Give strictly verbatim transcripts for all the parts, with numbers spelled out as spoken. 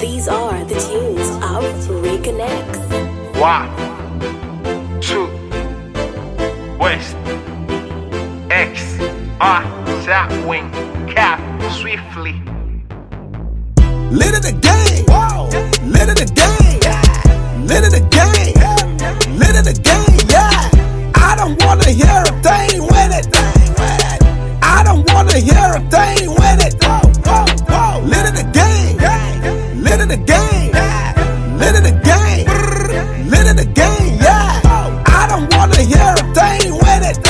These are the tunes of Reconnects. One, two, West, X, R, South Wing, Cap, Swiftly. Lit of the game, wow. Lit of the game, yeah. Lit of the game, yeah. Lit of the game, yeah. I don't wanna hear a thing with it. I don't wanna hear a thing with it. Whoa, whoa, whoa. Lit of the game, yeah. Lit of the game, yeah. Lit of the game, lit of the game, yeah. I don't wanna hear a thing with it.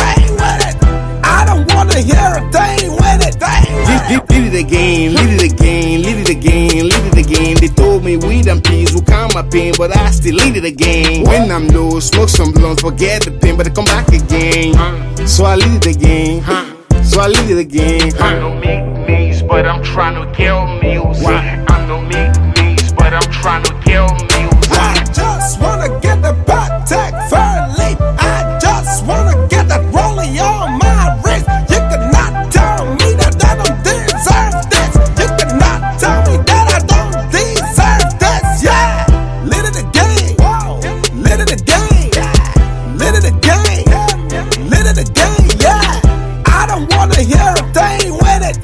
I don't wanna hear a thing with it. Lit of the game, lit of the game, lit of the game, lit of the game. They told me weed and peas will calm my pain, but I still lit of the game. When I'm low, smoke some blunts, forget the pain, but I come back again. So I lit of the game, so I lit of the game. I don't make news, but I'm trying to kill music. I don't make news, but I'm trying to kill music. I just wanna get the back tech fairly. I just wanna get that rolling on my wrist. You cannot tell me that I don't deserve this. You cannot tell me that I don't deserve this. Yeah, lit of the game, lit of the game, lit of the game, lit of the game. Yeah, I don't wanna hear a thing with it.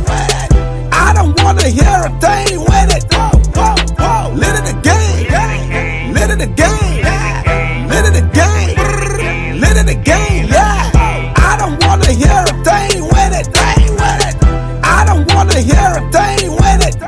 I don't wanna hear a thing with it. Lit of the game, lit of the game, lit of the game, lit of the game, yeah. I don't wanna hear a thing with it. I don't wanna hear a thing with it.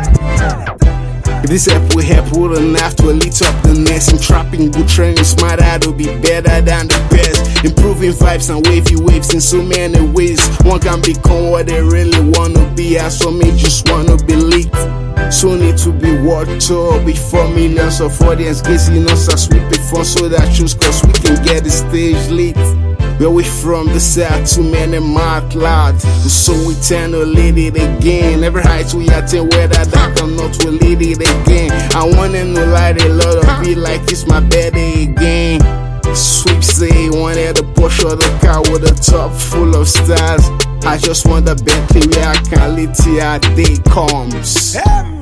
If this app will help, wouldn't have to lit up the nest. I'm trapping good training, smart to be better than the best. Improving vibes and wavy waves in so many ways. One can become what they really wanna be. As for me, just wanna be lit. So need to be watched up before millions of audience gazing us as we pay for so that choose, cause we can get the stage lit. Where we from the south, too many mouth loud. So we tend to lead it again. Every height we attain, whether that or not, we lead it again. I want them to light a lot of beat like it's my birthday again. Sweep say wanted a Porsche or the car with a top full of stars. I just want the Bentley where I can live till our day comes.